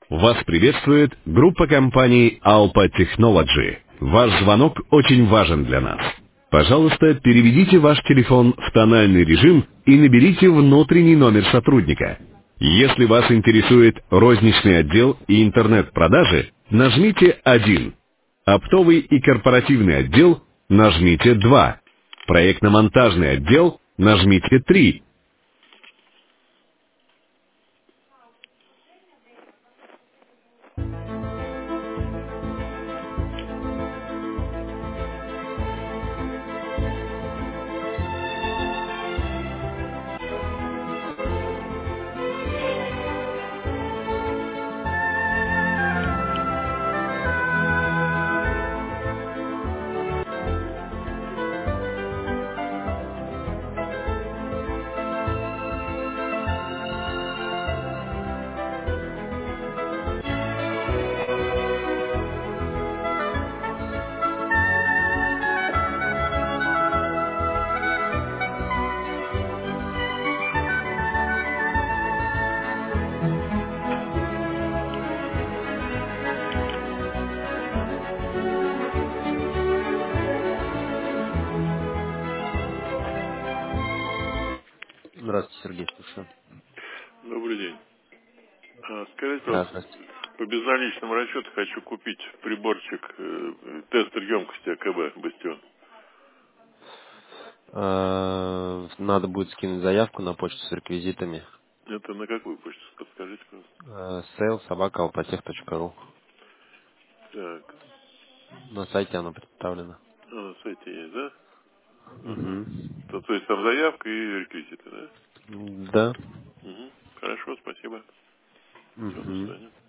Вас приветствует группа компаний Alpa Technology. Ваш звонок очень важен для нас. Пожалуйста, переведите ваш телефон в тональный режим и наберите внутренний номер сотрудника. Если вас интересует розничный отдел и интернет-продажи, нажмите 1. Оптовый и корпоративный отдел, нажмите 2. Проектно-монтажный отдел, нажмите 3. Здравствуйте, Сергей, слушаю. Добрый день. Скажите, Да, пожалуйста, здравствуйте. по безналичному расчету хочу купить приборчик тестер емкости АКБ «Бастион». Надо будет скинуть заявку на почту с реквизитами. Это на какую почту? Подскажите, пожалуйста. sales@alpatech.ru. Так, На сайте оно представлено. на сайте есть, да? Угу. Угу. То есть там заявка и реквизиты, да? Да. Угу. Хорошо, спасибо. Все, до Угу. свидания.